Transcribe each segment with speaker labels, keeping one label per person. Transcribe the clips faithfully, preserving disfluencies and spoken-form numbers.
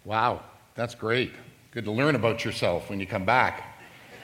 Speaker 1: Wow, that's great. Good to learn about yourself when you come back.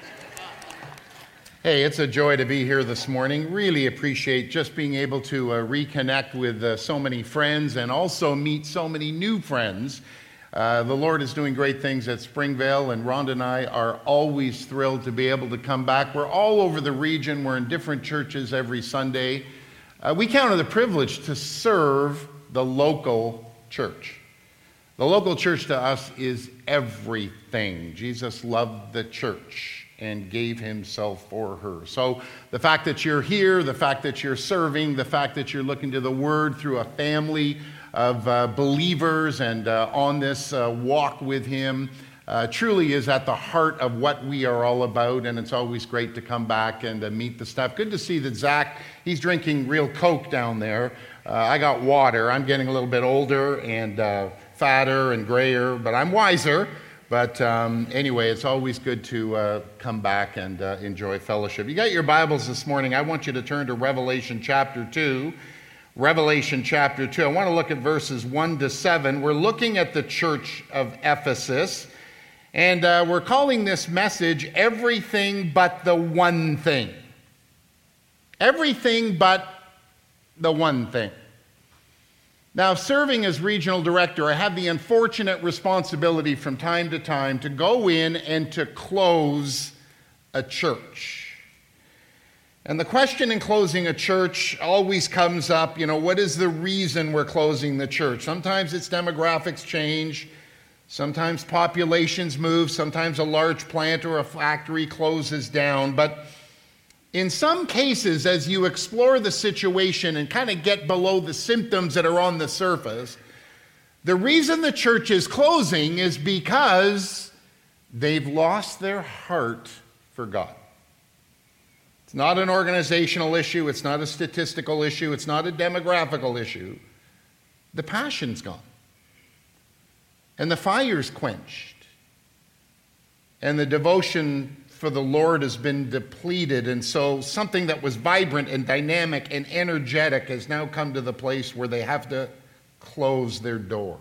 Speaker 1: Hey, it's a joy to be here this morning. Really appreciate just being able to uh, reconnect with uh, so many friends and also meet so many new friends. Uh, the Lord is doing great things at Springvale, and Rhonda and I are always thrilled to be able to come back. We're all over the region. We're in different churches every Sunday. Uh, we count it a privilege to serve the local church. The local church to us is everything. Jesus loved the church and gave himself for her. So the fact that you're here, the fact that you're serving, the fact that you're looking to the Word through a family of uh, believers and uh, on this uh, walk with him uh, truly is at the heart of what we are all about, and it's always great to come back and uh, meet the staff. Good to see that Zach, he's drinking real Coke down there. Uh, I got water. I'm getting a little bit older and uh, fatter and grayer, but I'm wiser. But um, anyway, it's always good to uh, come back and uh, enjoy fellowship. You got your Bibles this morning. I want you to turn to Revelation chapter two. Revelation chapter two. I want to look at verses one to seven. We're looking at the church of Ephesus, and uh, we're calling this message Everything But the One Thing. Everything but the one thing. Now, serving as regional director, I have the unfortunate responsibility from time to time to go in and to close a church. And the question in closing a church always comes up, you know, what is the reason we're closing the church? Sometimes it's demographics change, sometimes populations move, sometimes a large plant or a factory closes down. But in some cases, as you explore the situation and kind of get below the symptoms that are on the surface, the reason the church is closing is because they've lost their heart for God. It's not an organizational issue. It's not a statistical issue. It's not a demographical issue. The passion's gone. And the fire's quenched. And the devotion for the Lord has been depleted. And so something that was vibrant and dynamic and energetic has now come to the place where they have to close their doors.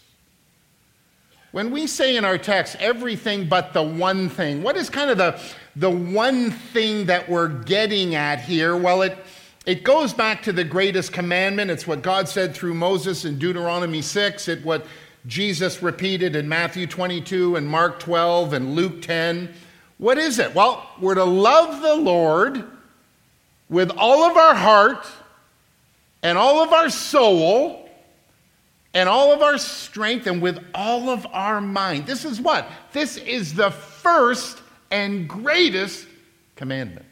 Speaker 1: When we say in our text, everything but the one thing, what is kind of the, the one thing that we're getting at here? Well, it, it goes back to the greatest commandment. It's what God said through Moses in Deuteronomy six. It's what Jesus repeated in Matthew twenty-two and Mark twelve and Luke ten. What is it? Well, we're to love the Lord with all of our heart and all of our soul and all of our strength and with all of our mind. This is what? This is the first and greatest commandment.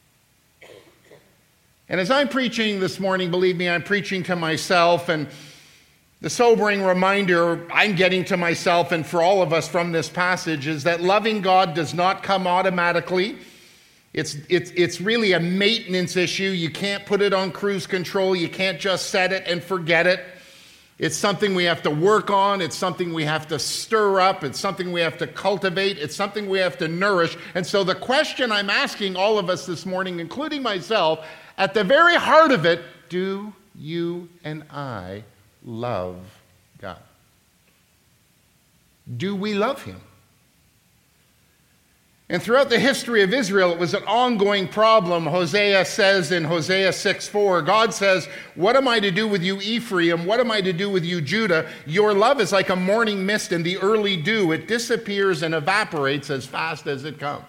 Speaker 1: And as I'm preaching this morning, believe me, I'm preaching to myself, and the sobering reminder I'm getting to myself and for all of us from this passage is that loving God does not come automatically. It's, it's, it's really a maintenance issue. You can't put it on cruise control. You can't just set it and forget it. It's something we have to work on. It's something we have to stir up. It's something we have to cultivate. It's something we have to nourish. And so the question I'm asking all of us this morning, including myself, at the very heart of it, do you and I love God? Do we love him? And throughout the history of Israel, it was an ongoing problem. Hosea says in Hosea six four, God says, what am I to do with you, Ephraim? What am I to do with you, Judah? Your love is like a morning mist in the early dew. It disappears and evaporates as fast as it comes.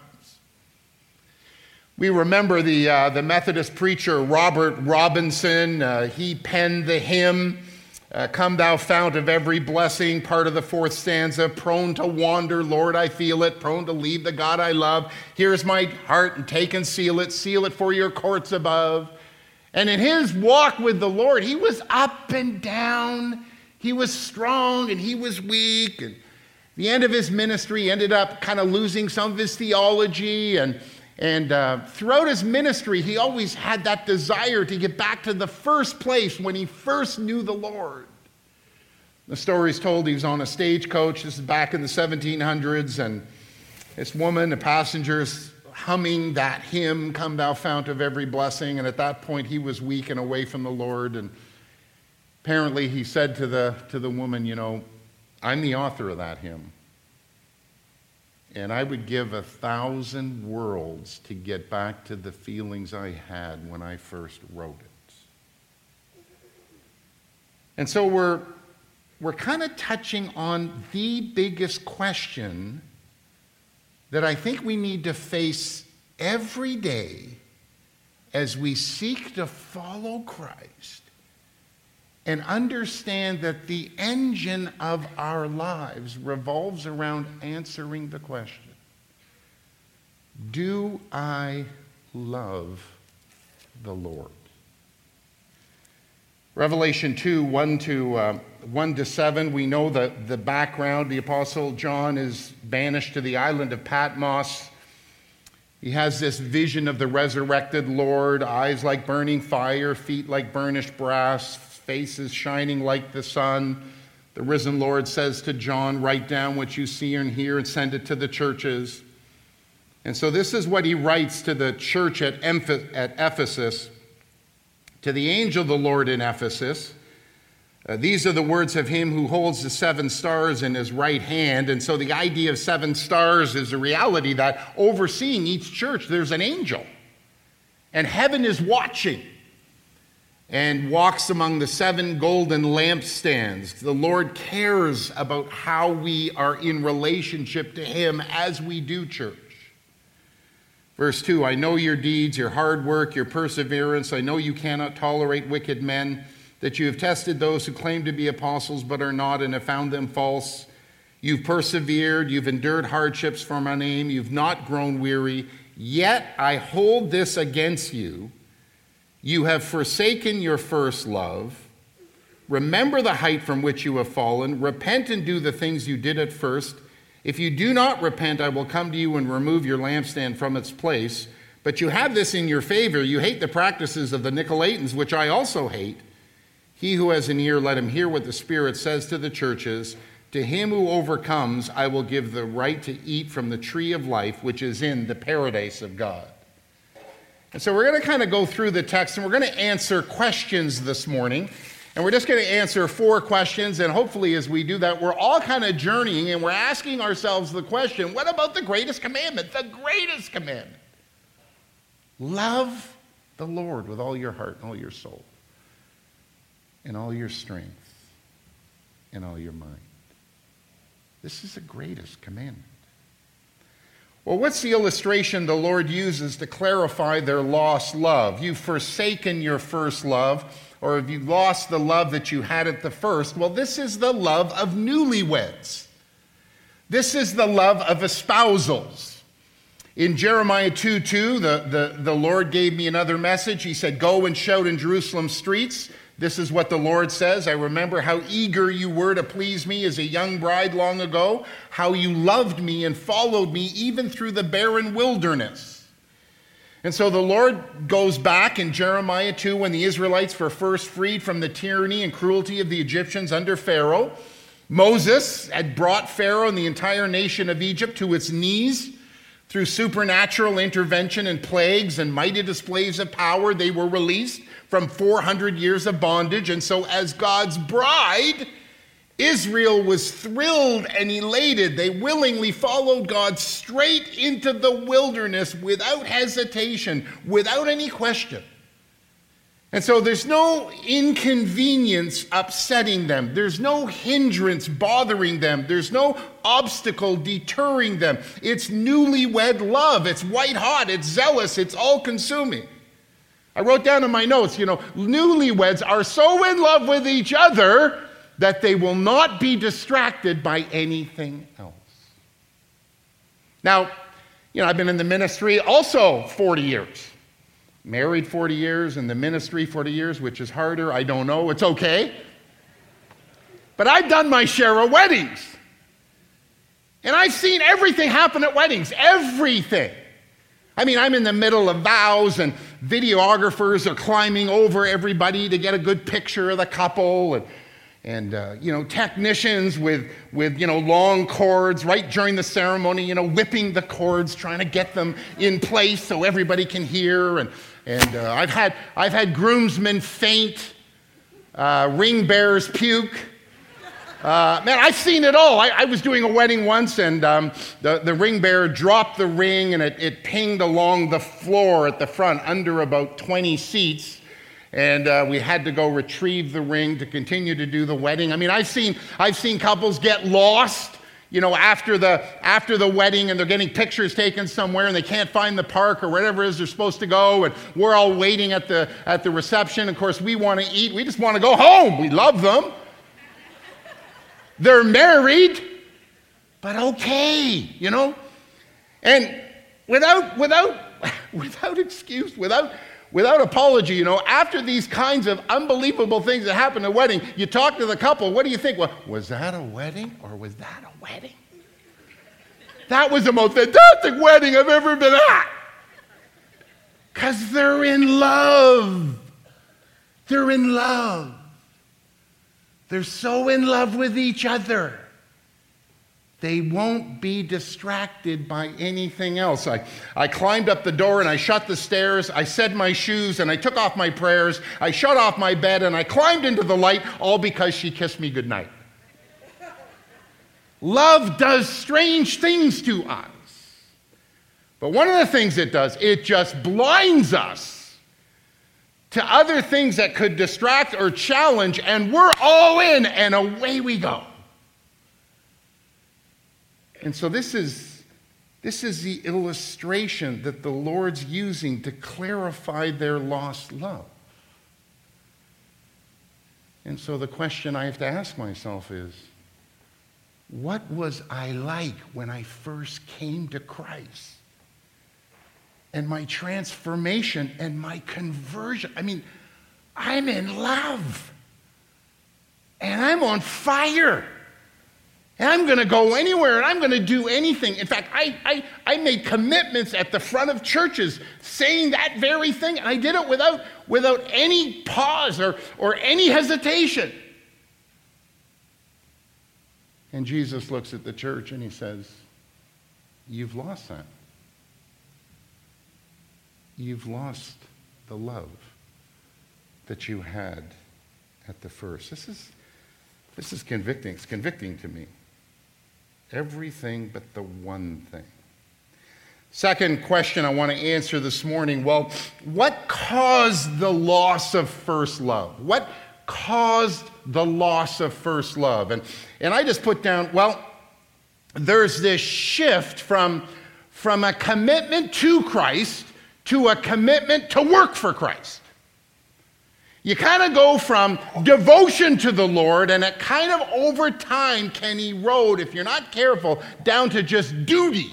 Speaker 1: We remember the, uh, the Methodist preacher Robert Robinson. Uh, he penned the hymn, Uh, Come thou fount of every blessing, part of the fourth stanza, prone to wander, Lord, I feel it, prone to leave the God I love. Here's my heart, and take and seal it, seal it for your courts above. And in his walk with the Lord, he was up and down. He was strong and he was weak. And the end of his ministry, he ended up kind of losing some of his theology. And, and uh, throughout his ministry, he always had that desire to get back to the first place when he first knew the Lord. The story is told he was on a stagecoach. This is back in the seventeen hundreds. And this woman, the passengers, humming that hymn, Come thou fount of every blessing. And at that point, he was weak and away from the Lord. And apparently he said to the, to the woman, you know, I'm the author of that hymn. And I would give a thousand worlds to get back to the feelings I had when I first wrote it. And so we're, we're kind of touching on the biggest question that I think we need to face every day as we seek to follow Christ and understand that the engine of our lives revolves around answering the question, do I love the Lord? Revelation two, one to, uh, one to seven, we know the, the background. The Apostle John is banished to the island of Patmos. He has this vision of the resurrected Lord, eyes like burning fire, feet like burnished brass, faces shining like the sun. The risen Lord says to John, write down what you see and hear and send it to the churches. And so this is what he writes to the church at Ephesus. To the angel of the Lord in Ephesus, uh, these are the words of him who holds the seven stars in his right hand. And so the idea of seven stars is a reality that overseeing each church, there's an angel. And heaven is watching and walks among the seven golden lampstands. The Lord cares about how we are in relationship to him as we do church. Verse two, I know your deeds, your hard work, your perseverance. I know you cannot tolerate wicked men, that you have tested those who claim to be apostles but are not and have found them false. You've persevered, you've endured hardships for my name, you've not grown weary. Yet I hold this against you. You have forsaken your first love. Remember the height from which you have fallen. Repent and do the things you did at first. If you do not repent, I will come to you and remove your lampstand from its place. But you have this in your favor. You hate the practices of the Nicolaitans, which I also hate. He who has an ear, let him hear what the Spirit says to the churches. To him who overcomes, I will give the right to eat from the tree of life, which is in the paradise of God. And so we're going to kind of go through the text, and we're going to answer questions this morning. And we're just going to answer four questions, and hopefully as we do that, we're all kind of journeying, and we're asking ourselves the question, what about the greatest commandment? The greatest commandment. Love the Lord with all your heart and all your soul, and all your strength, and all your mind. This is the greatest commandment. Well, what's the illustration the Lord uses to clarify their lost love? You've forsaken your first love, or have you lost the love that you had at the first? Well, this is the love of newlyweds. This is the love of espousals. In Jeremiah two two, the, the, the Lord gave me another message. He said, go and shout in Jerusalem streets. This is what the Lord says. I remember how eager you were to please me as a young bride long ago, how you loved me and followed me even through the barren wilderness. And so the Lord goes back in Jeremiah two when the Israelites were first freed from the tyranny and cruelty of the Egyptians under Pharaoh. Moses had brought Pharaoh and the entire nation of Egypt to its knees. Through supernatural intervention and plagues and mighty displays of power, they were released from four hundred years of bondage. And so as God's bride, Israel was thrilled and elated. They willingly followed God straight into the wilderness without hesitation, without any question. And so there's no inconvenience upsetting them. There's no hindrance bothering them. There's no obstacle deterring them. It's newlywed love. It's white hot. It's zealous. It's all-consuming. I wrote down in my notes, you know, newlyweds are so in love with each other that they will not be distracted by anything else. Now, you know, I've been in the ministry also forty years. Married forty years, in the ministry forty years, which is harder, I don't know, it's okay. But I've done my share of weddings. And I've seen everything happen at weddings, everything. I mean, I'm in the middle of vows, and videographers are climbing over everybody to get a good picture of the couple, and And, uh, you know, technicians with, with, you know, long cords right during the ceremony, you know, whipping the cords, trying to get them in place so everybody can hear. And, and uh, I've had I've had groomsmen faint, uh, ring bearers puke, Uh, man, I've seen it all. I, I was doing a wedding once, and um, the, the ring bearer dropped the ring, and it, it pinged along the floor at the front under about twenty seats. And uh, we had to go retrieve the ring to continue to do the wedding. I mean, I've seen I've seen couples get lost, you know, after the after the wedding, and they're getting pictures taken somewhere, and they can't find the park or wherever it is they're supposed to go, and we're all waiting at the at the reception. Of course, we want to eat. We just want to go home. We love them. They're married, but okay, you know, and without without without excuse, without. Without apology, you know, after these kinds of unbelievable things that happen at a wedding, you talk to the couple, what do you think? Well, was that a wedding or was that a wedding? That was the most fantastic wedding I've ever been at. Because they're in love. They're in love. They're so in love with each other. They won't be distracted by anything else. I, I climbed up the door and I shut the stairs. I said my shoes and I took off my prayers. I shut off my bed and I climbed into the light, all because she kissed me goodnight. Love does strange things to us. But one of the things it does, it just blinds us to other things that could distract or challenge, and we're all in and away we go. And so this is, this is the illustration that the Lord's using to clarify their lost love. And so the question I have to ask myself is, what was I like when I first came to Christ? And my transformation and my conversion. I mean, I'm in love. And I'm on fire. And I'm going to go anywhere, and I'm going to do anything. In fact, I, I, I made commitments at the front of churches saying that very thing. And I did it without, without any pause or, or any hesitation. And Jesus looks at the church and he says, you've lost that. You've lost the love that you had at the first. This is, this is convicting. It's convicting to me. Everything but the one thing. Second question I want to answer this morning. Well, what caused the loss of first love? What caused the loss of first love? And, and I just put down, well, there's this shift from, from a commitment to Christ to a commitment to work for Christ. You kind of go from devotion to the Lord, and it kind of over time can erode, if you're not careful, down to just duty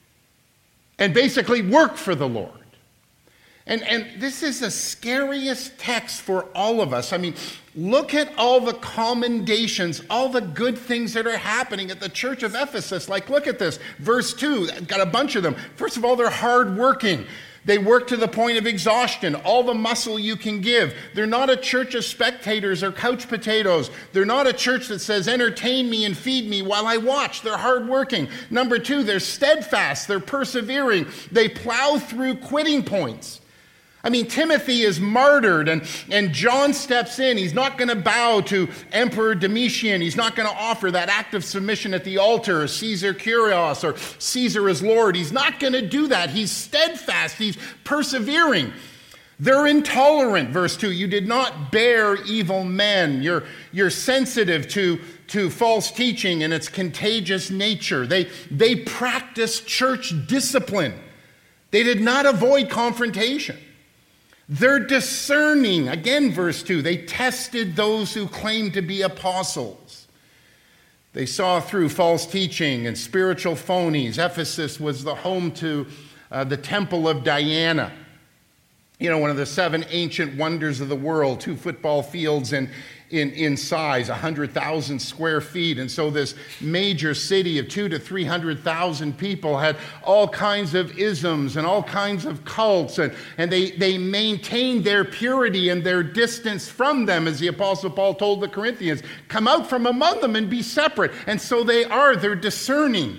Speaker 1: and basically work for the Lord. And, and this is the scariest text for all of us. I mean, look at all the commendations, all the good things that are happening at the church of Ephesus. Like, look at this. Verse two, got a bunch of them. First of all, they're hardworking. They work to the point of exhaustion, all the muscle you can give. They're not a church of spectators or couch potatoes. They're not a church that says, entertain me and feed me while I watch. They're hardworking. Number two, they're steadfast. They're persevering. They plow through quitting points. I mean, Timothy is martyred, and, and John steps in. He's not going to bow to Emperor Domitian. He's not going to offer that act of submission at the altar, Caesar Kyrios, or Caesar as Lord. He's not going to do that. He's steadfast. He's persevering. They're intolerant, verse two. You did not bear evil men. You're, you're sensitive to, to false teaching and its contagious nature. They, they practice church discipline. They did not avoid confrontation. They're discerning. Again, verse two, they tested those who claimed to be apostles. They saw through false teaching and spiritual phonies. Ephesus was the home to uh, the temple of Diana. You know, one of the seven ancient wonders of the world, two football fields in, in, in size, one hundred thousand square feet. And so this major city of two to three hundred thousand people had all kinds of isms and all kinds of cults. And, and they, they maintained their purity and their distance from them, as the Apostle Paul told the Corinthians. Come out from among them and be separate. And so they are, they're discerning.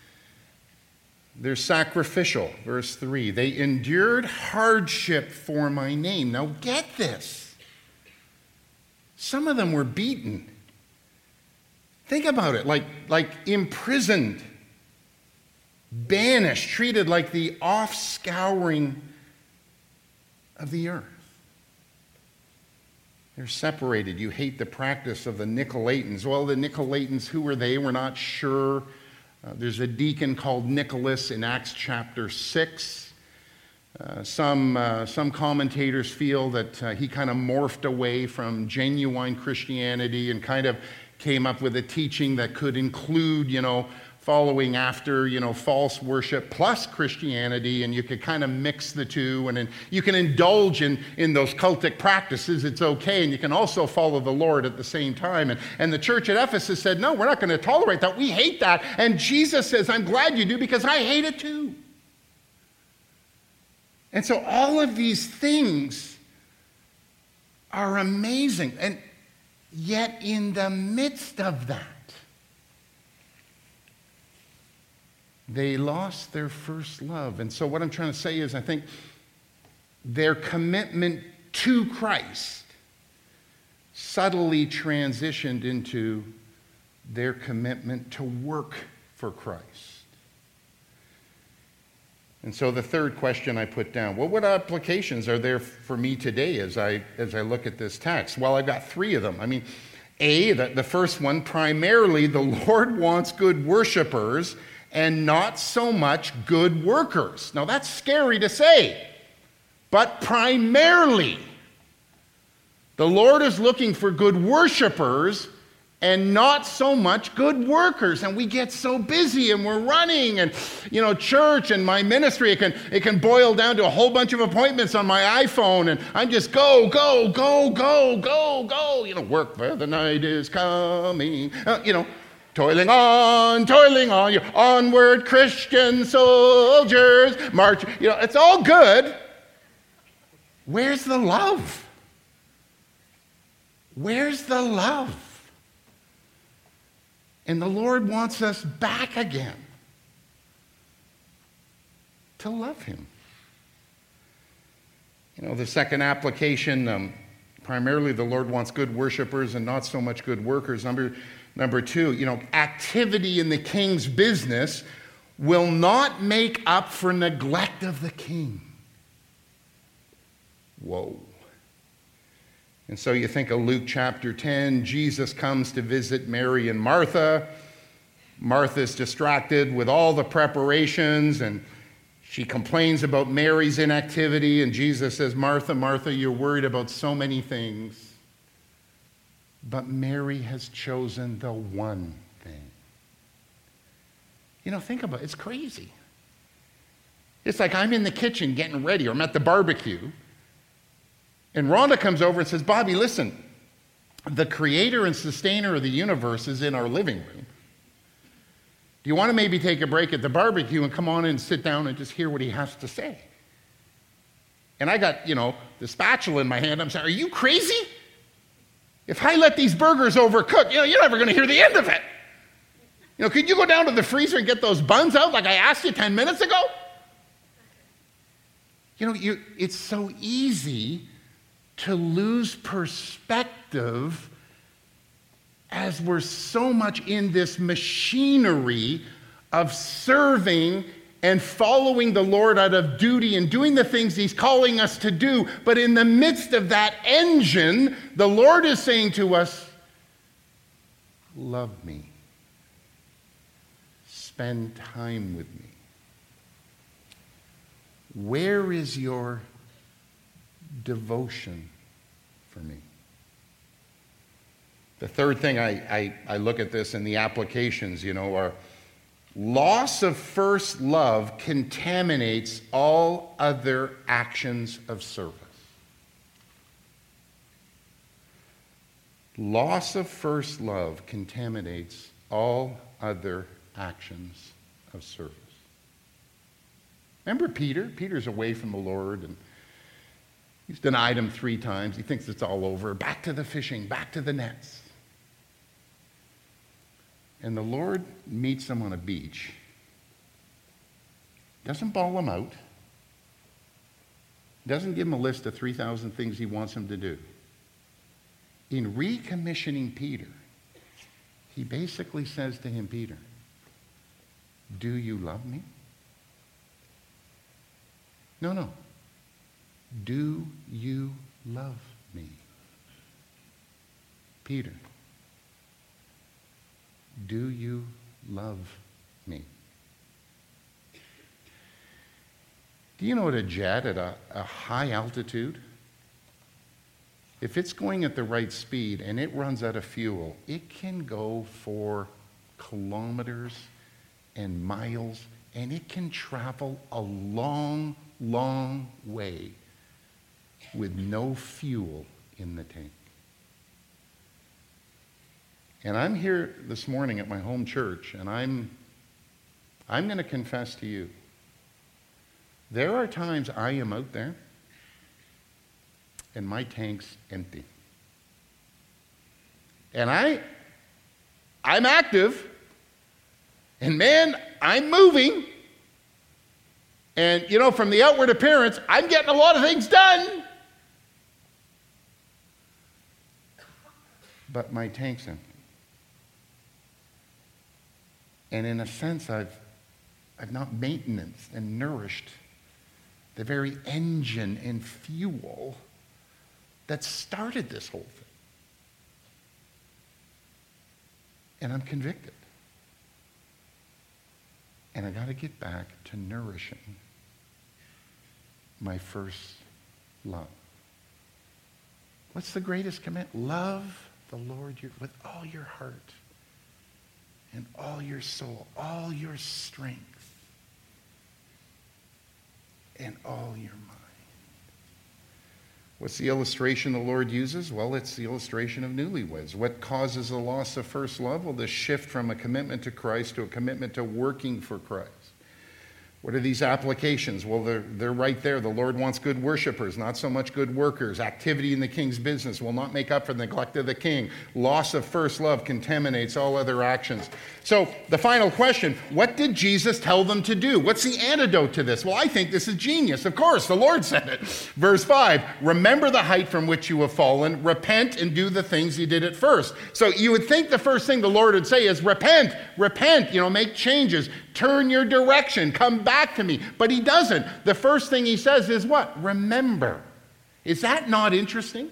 Speaker 1: They're sacrificial, verse three. They endured hardship for my name. Now get this. Some of them were beaten. Think about it, like, like imprisoned, banished, treated like the offscouring of the earth. They're separated. You hate the practice of the Nicolaitans. Well, the Nicolaitans, who were they? We're not sure. Uh, there's a deacon called Nicholas in Acts chapter six. Uh, some, uh, some commentators feel that uh, he kind of morphed away from genuine Christianity and kind of came up with a teaching that could include, you know, following after, you know, false worship plus Christianity, and you could kind of mix the two, and then you can indulge in, in those cultic practices, it's okay, and you can also follow the Lord at the same time. And, and the church at Ephesus said, no, we're not going to tolerate that. We hate that. And Jesus says, I'm glad you do, because I hate it too. And so all of these things are amazing. And yet in the midst of that, they lost their first love. And so what I'm trying to say is, I think their commitment to Christ subtly transitioned into their commitment to work for Christ. And so the third question I put down, well, what applications are there for me today as I as I look at this text? Well, I've got three of them. I mean, A, the, the first one, primarily the Lord wants good worshipers and not so much good workers. Now, that's scary to say, but primarily, the Lord is looking for good worshipers and not so much good workers. And we get so busy and we're running, and, you know, church and my ministry, it can, it can boil down to a whole bunch of appointments on my iPhone, and I'm just go, go, go, go, go, go, you know, work for the night is coming, uh, you know, toiling on, toiling on, you onward Christian soldiers, march. You know, it's all good. Where's the love? Where's the love? And the Lord wants us back again to love Him. You know, the second application, um, primarily the Lord wants good worshipers and not so much good workers. Number Number two, you know, activity in the king's business will not make up for neglect of the king. Whoa. And so you think of Luke chapter ten, Jesus comes to visit Mary and Martha. Martha's distracted with all the preparations, and she complains about Mary's inactivity, and Jesus says, Martha, Martha, you're worried about so many things. But Mary has chosen the one thing. You know, think about it. It's crazy. It's like I'm in the kitchen getting ready, or I'm at the barbecue, and Rhonda comes over and says, Bobby, listen, the creator and sustainer of the universe is in our living room. Do you want to maybe take a break at the barbecue and come on and sit down and just hear what he has to say? And I got, you know, the spatula in my hand. I'm saying, are you crazy? If I let these burgers overcook, you know, you're never going to hear the end of it. You know, could you go down to the freezer and get those buns out like I asked you ten minutes ago? You know, you, it's so easy to lose perspective as we're so much in this machinery of serving and following the Lord out of duty and doing the things He's calling us to do. But in the midst of that engine, the Lord is saying to us, love me. Spend time with me. Where is your devotion for me? The third thing I, I, I look at this in the applications, you know, are loss of first love contaminates all other actions of service. Loss of first love contaminates all other actions of service. Remember Peter? Peter's away from the Lord, and he's denied Him three times. He thinks it's all over. Back to the fishing, back to the nets. And the Lord meets him on a beach. Doesn't bawl him out. Doesn't give him a list of three thousand things He wants him to do. In recommissioning Peter, he basically says to him, Peter, do you love me? No, no. Do you love me? Peter, do you love me? Do you know what a jet at a, a high altitude, if it's going at the right speed and it runs out of fuel, it can go for kilometers and miles, and it can travel a long, long way with no fuel in the tank. And I'm here this morning at my home church, and I'm, I'm going to confess to you, there are times I am out there and my tank's empty. And I, I'm active, and man, I'm moving. And, you know, from the outward appearance, I'm getting a lot of things done. But my tank's empty. And in a sense, I've, I've not maintenance and nourished the very engine and fuel that started this whole thing. And I'm convicted. And I got to get back to nourishing my first love. What's the greatest command? Love the Lord your, with all your heart and all your soul, all your strength, and all your mind. What's the illustration the Lord uses? Well, it's the illustration of newlyweds. What causes the loss of first love? Well, the shift from a commitment to Christ to a commitment to working for Christ. What are these applications? Well, they're, they're right there. The Lord wants good worshipers, not so much good workers. Activity in the king's business will not make up for the neglect of the king. Loss of first love contaminates all other actions. So the final question, what did Jesus tell them to do? What's the antidote to this? Well, I think this is genius. Of course, the Lord said it. Verse five, remember the height from which you have fallen, repent and do the things you did at first. So you would think the first thing the Lord would say is repent, repent, you know, make changes, turn your direction, come back to me. But he doesn't. The first thing he says is what? Remember. Is that not interesting?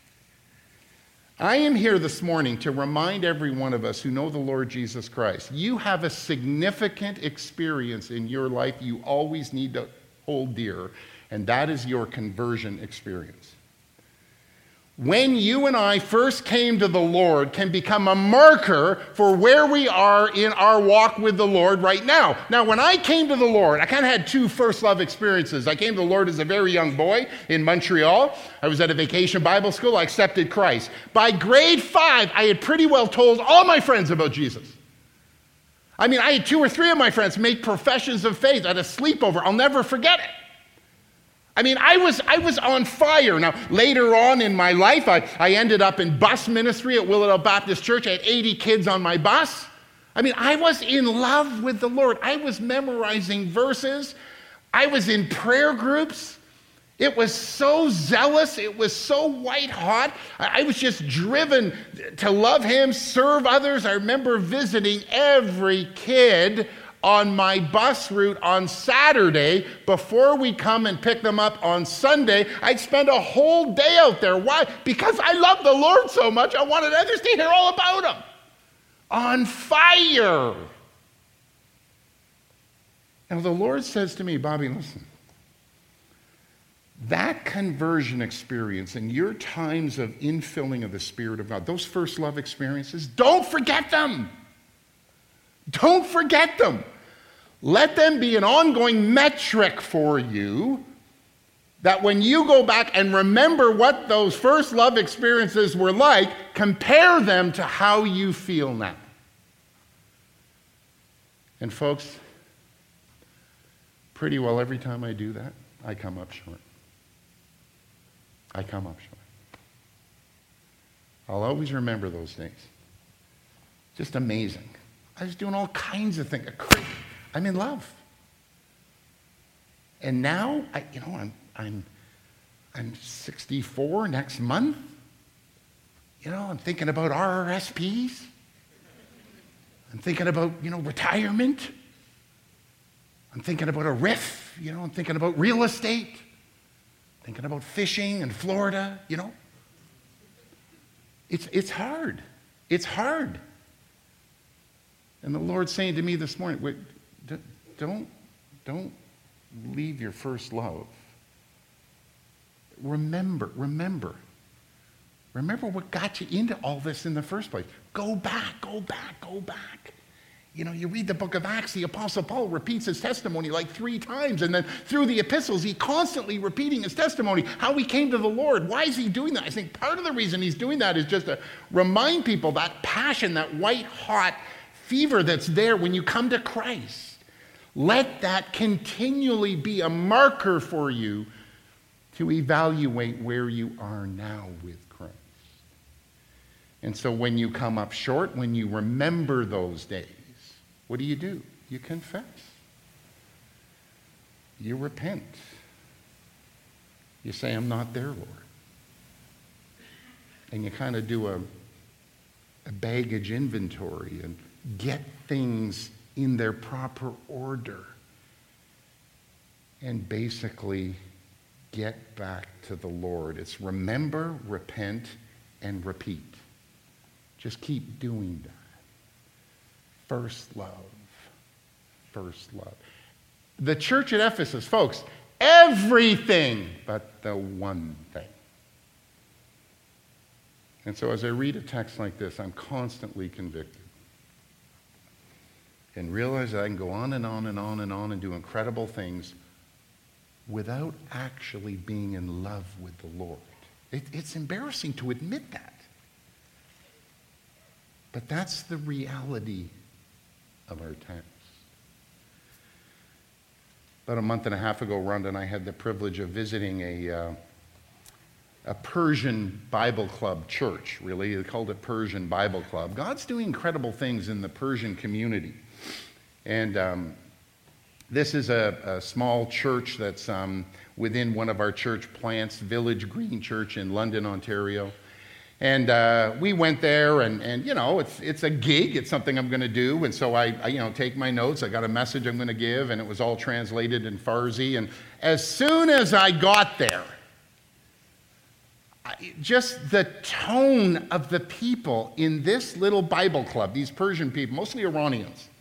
Speaker 1: I am here this morning to remind every one of us who know the Lord Jesus Christ, you have a significant experience in your life you always need to hold dear, and that is your conversion experience. When you and I first came to the Lord can become a marker for where we are in our walk with the Lord right now. Now, when I came to the Lord, I kind of had two first love experiences. I came to the Lord as a very young boy in Montreal. I was at a vacation Bible school. I accepted Christ. By grade five, I had pretty well told all my friends about Jesus. I mean, I had two or three of my friends make professions of faith at a sleepover. I'll never forget it. I mean, I was I was on fire. Now, later on in my life, I, I ended up in bus ministry at Willowdale Baptist Church. I had eighty kids on my bus. I mean, I was in love with the Lord. I was memorizing verses. I was in prayer groups. It was so zealous. It was so white hot. I, I was just driven to love him, serve others. I remember visiting every kid on my bus route on Saturday before we come and pick them up on Sunday. I'd spend a whole day out there. Why? Because I love the Lord so much, I wanted others to hear all about him. On fire. Now the Lord says to me, Bobby, listen, that conversion experience and your times of infilling of the Spirit of God, those first love experiences, don't forget them. Don't forget them. Let them be an ongoing metric for you that when you go back and remember what those first love experiences were like, compare them to how you feel now. And folks, pretty well every time I do that, I come up short. I come up short. I'll always remember those days. Just amazing. I was doing all kinds of things. I'm in love. And now, I, you know, I'm, I'm, I'm sixty-four next month. You know, I'm thinking about R R S Ps. I'm thinking about, you know, retirement. I'm thinking about a riff, you know, I'm thinking about real estate, thinking about fishing in Florida, you know. It's, it's hard. It's hard. And the Lord's saying to me this morning, wait, don't, don't leave your first love. Remember, remember. Remember what got you into all this in the first place. Go back, go back, go back. You know, you read the book of Acts, the Apostle Paul repeats his testimony like three times. And then through the epistles, he constantly repeating his testimony, how he came to the Lord. Why is he doing that? I think part of the reason he's doing that is just to remind people that passion, that white hot fever that's there when you come to Christ. Let that continually be a marker for you to evaluate where you are now with Christ. And so when you come up short, when you remember those days, what do you do? You confess. You repent. You say, I'm not there, Lord. And you kind of do a, a baggage inventory and get things in their proper order. And basically get back to the Lord. It's remember, repent, and repeat. Just keep doing that. First love. First love. The church at Ephesus, folks, everything but the one thing. And so as I read a text like this, I'm constantly convicted. And realize that I can go on and on and on and on and do incredible things without actually being in love with the Lord. It, it's embarrassing to admit that. But that's the reality of our times. About a month and a half ago, Rhonda and I had the privilege of visiting a, uh, a Persian Bible Club church, really. They called it Persian Bible Club. God's doing incredible things in the Persian community. And um, this is a, a small church that's um, within one of our church plants, Village Green Church in London, Ontario. And uh, we went there, and, and you know, it's it's a gig. It's something I'm going to do. And so I, I, you know, take my notes. I got a message I'm going to give, and it was all translated in Farsi. And as soon as I got there, I, just the tone of the people in this little Bible club, these Persian people, mostly Iranians,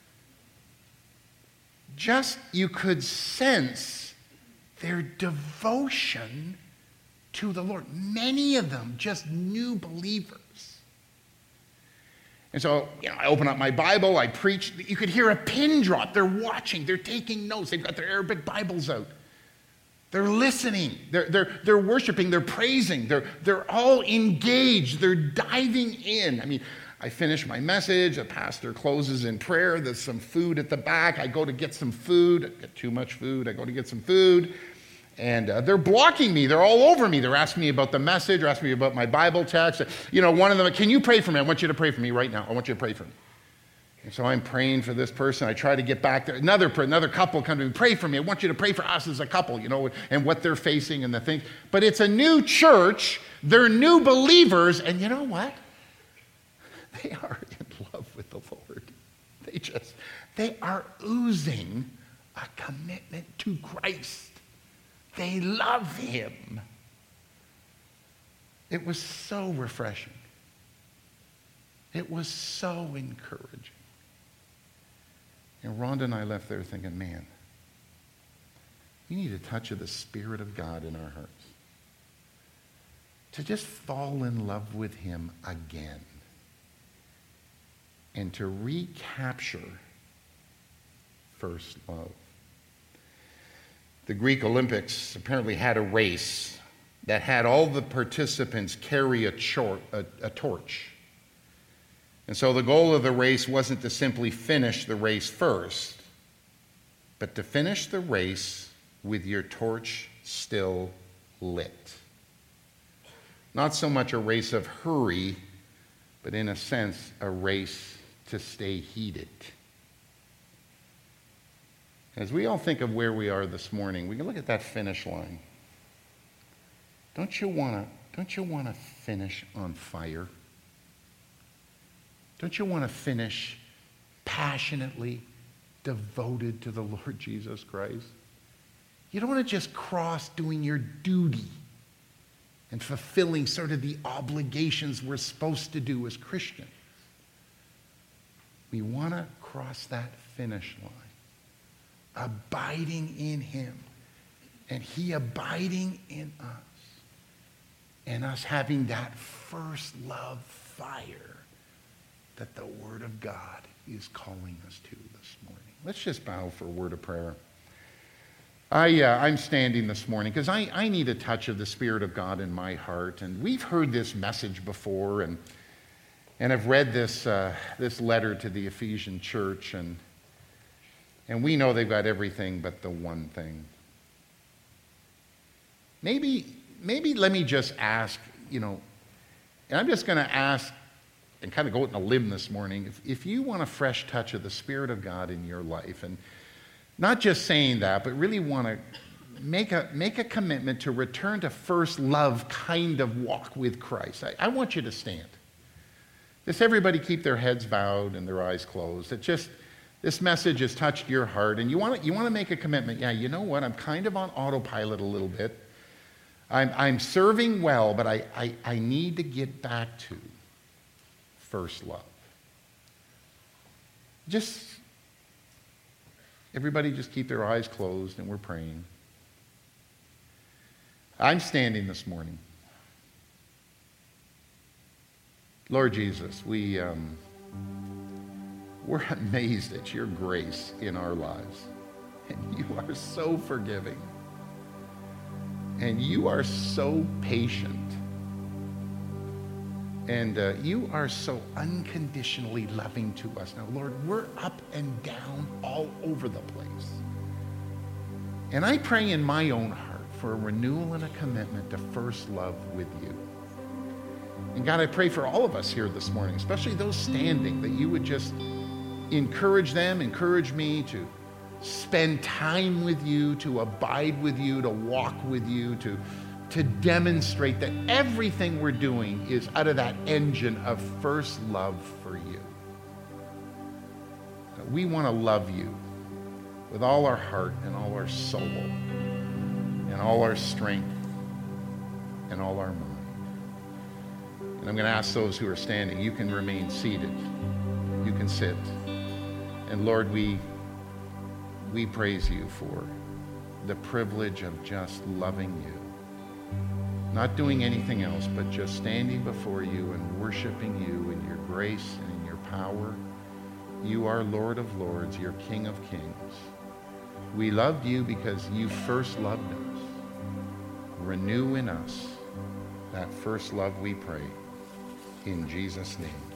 Speaker 1: just you could sense their devotion to the Lord. Many of them just new believers. And so, you know, I open up my Bible, I preach. You could hear a pin drop. They're watching, they're taking notes. They've got their Arabic Bibles out. They're listening, they're, they're, they're worshiping, they're praising. They're, they're all engaged, they're diving in. I mean, I finish my message, the pastor closes in prayer, there's some food at the back. I go to get some food, I get too much food, I go to get some food. And uh, they're blocking me. They're all over me. They're asking me about the message. They're asking me about my Bible text. You know, one of them, can you pray for me? I want you to pray for me right now. I want you to pray for me. And so I'm praying for this person. I try to get back there. Another another couple come to me, pray for me. I want you to pray for us as a couple, you know, and what they're facing and the things. But it's a new church. They're new believers. And you know what? They are in love with the Lord. They just, they are oozing a commitment to Christ. They love him. It was so refreshing. It was so encouraging. And Rhonda and I left there thinking, man, we need a touch of the Spirit of God in our hearts. To just fall in love with him again. And to recapture first love. The Greek Olympics apparently had a race that had all the participants carry a, chor- a, a torch. And so the goal of the race wasn't to simply finish the race first, but to finish the race with your torch still lit. Not so much a race of hurry, but in a sense, a race to stay heated. As we all think of where we are this morning, we can look at that finish line. Don't you want to, don't you want to finish on fire? Don't you want to finish passionately devoted to the Lord Jesus Christ. You don't want to just cross doing your duty and fulfilling sort of the obligations we're supposed to do as Christians. We want to cross that finish line, abiding in him, and he abiding in us, and us having that first love fire that the Word of God is calling us to this morning. Let's just bow for a word of prayer. I, uh, I'm standing this morning because I, I need a touch of the Spirit of God in my heart. And we've heard this message before, and, and I've read this, uh, this letter to the Ephesian church, and, and we know they've got everything but the one thing. Maybe, maybe let me just ask, you know, and I'm just going to ask and kind of go out on a limb this morning, if, if you want a fresh touch of the Spirit of God in your life, and not just saying that, but really want to make a, make a commitment to return to first love kind of walk with Christ, I, I want you to stand. Just everybody keep their heads bowed and their eyes closed. It just, this message has touched your heart, and you want to, you want to make a commitment. Yeah, you know what? I'm kind of on autopilot a little bit. I'm, I'm serving well, but I, I, I need to get back to first love. Just, everybody just keep their eyes closed and we're praying. I'm standing this morning. Lord Jesus, we, um, we're amazed at your grace in our lives. And you are so forgiving. And you are so patient. And uh, you are so unconditionally loving to us. Now, Lord, we're up and down all over the place. And I pray in my own heart for a renewal and a commitment to first love with you. And God, I pray for all of us here this morning, especially those standing, that you would just encourage them, encourage me to spend time with you, to abide with you, to walk with you, to to demonstrate that everything we're doing is out of that engine of first love for you. We want to love you with all our heart and all our soul and all our strength and all our mind. And I'm going to ask those who are standing, you can remain seated. You can sit. And Lord, we, we praise you for the privilege of just loving you. Not doing anything else, but just standing before you and worshiping you in your grace and in your power. You are Lord of Lords, you're King of Kings. We loved you because you first loved us. Renew in us that first love, we pray. In Jesus' name.